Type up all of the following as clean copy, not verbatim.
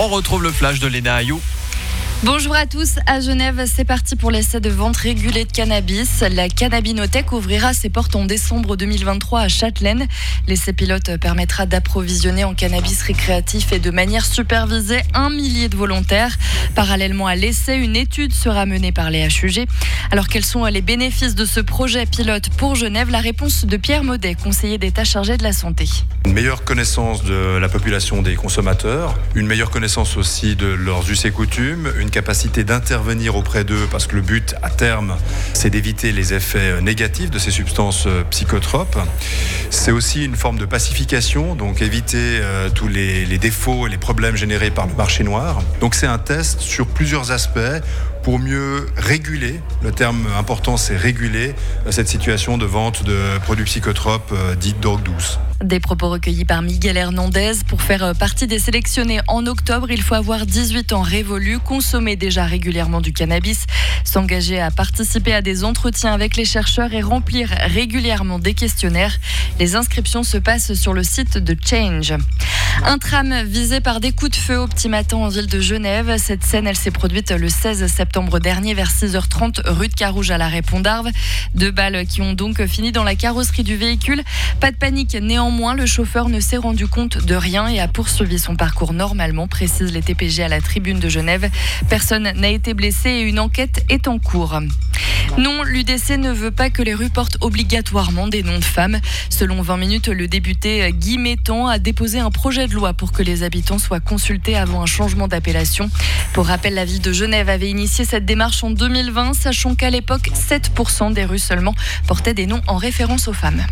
On retrouve le flash de Léna Ayou. Bonjour à tous, à Genève, c'est parti pour l'essai de vente régulée de cannabis. La Cannabinothèque ouvrira ses portes en décembre 2023 à Châtelaine. L'essai pilote permettra d'approvisionner en cannabis récréatif et de manière supervisée 1 millier de volontaires. Parallèlement à l'essai, une étude sera menée par les HUG. Alors quels sont les bénéfices de ce projet pilote pour Genève? La réponse de Pierre Maudet, conseiller d'État chargé de la santé. Une meilleure connaissance de la population des consommateurs, une meilleure connaissance aussi de leurs us et coutumes, une capacité d'intervenir auprès d'eux parce que le but à terme c'est d'éviter les effets négatifs de ces substances psychotropes. C'est aussi une forme de pacification, donc éviter tous les défauts et les problèmes générés par le marché noir. Donc c'est un test sur plusieurs aspects pour mieux réguler, le terme important c'est réguler cette situation de vente de produits psychotropes dits drogue douce. Des propos recueillis par Miguel Hernandez. Pour faire partie des sélectionnés en octobre, il faut avoir 18 ans révolus, consommer déjà régulièrement du cannabis, s'engager à participer à des entretiens avec les chercheurs et remplir régulièrement des questionnaires. Les inscriptions se passent sur le site de Change. Un tram visé par des coups de feu au petit matin en ville de Genève. Cette scène, elle s'est produite le 16 septembre dernier vers 6h30 rue de Carouge à l'arrêt Pont-d'Arve. 2 balles qui ont donc fini dans la carrosserie du véhicule. Pas de panique néanmoins, le chauffeur ne s'est rendu compte de rien et a poursuivi son parcours normalement, précisent les TPG à la tribune de Genève. Personne n'a été blessé et une enquête est en cours. Non, l'UDC ne veut pas que les rues portent obligatoirement des noms de femmes. Selon 20 minutes, le député Guy Mettan a déposé un projet de loi pour que les habitants soient consultés avant un changement d'appellation. Pour rappel, la ville de Genève avait initié cette démarche en 2020, sachant qu'à l'époque, 7% des rues seulement portaient des noms en référence aux femmes.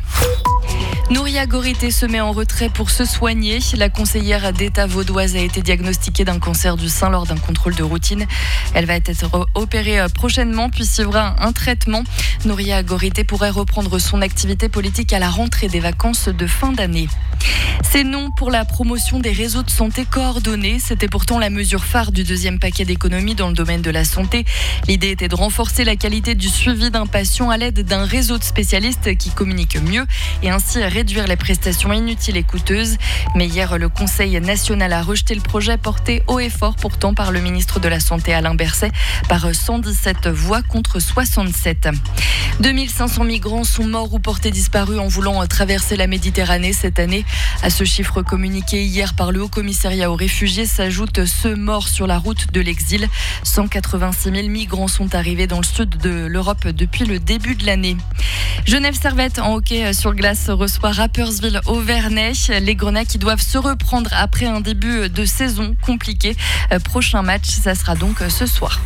Nouria Gorité se met en retrait pour se soigner. La conseillère d'État vaudoise a été diagnostiquée d'un cancer du sein lors d'un contrôle de routine. Elle va être opérée prochainement puis suivra un traitement. Nouria Gorité pourrait reprendre son activité politique à la rentrée des vacances de fin d'année. C'est non pour la promotion des réseaux de santé coordonnés. C'était pourtant la mesure phare du deuxième paquet d'économies dans le domaine de la santé. L'idée était de renforcer la qualité du suivi d'un patient à l'aide d'un réseau de spécialistes qui communiquent mieux et ainsi réduire les prestations inutiles et coûteuses. Mais hier, le Conseil national a rejeté le projet porté haut et fort pourtant par le ministre de la Santé Alain Berset par 117 voix contre 67. 2500 migrants sont morts ou portés disparus en voulant traverser la Méditerranée cette année. À ce chiffre communiqué hier par le Haut-Commissariat aux réfugiés s'ajoutent ceux morts sur la route de l'exil. 186 000 migrants sont arrivés dans le sud de l'Europe depuis le début de l'année. Genève Servette en hockey sur glace reçoit Rapperswil Auvernais. Les Grenats qui doivent se reprendre après un début de saison compliqué. Prochain match, ça sera donc ce soir.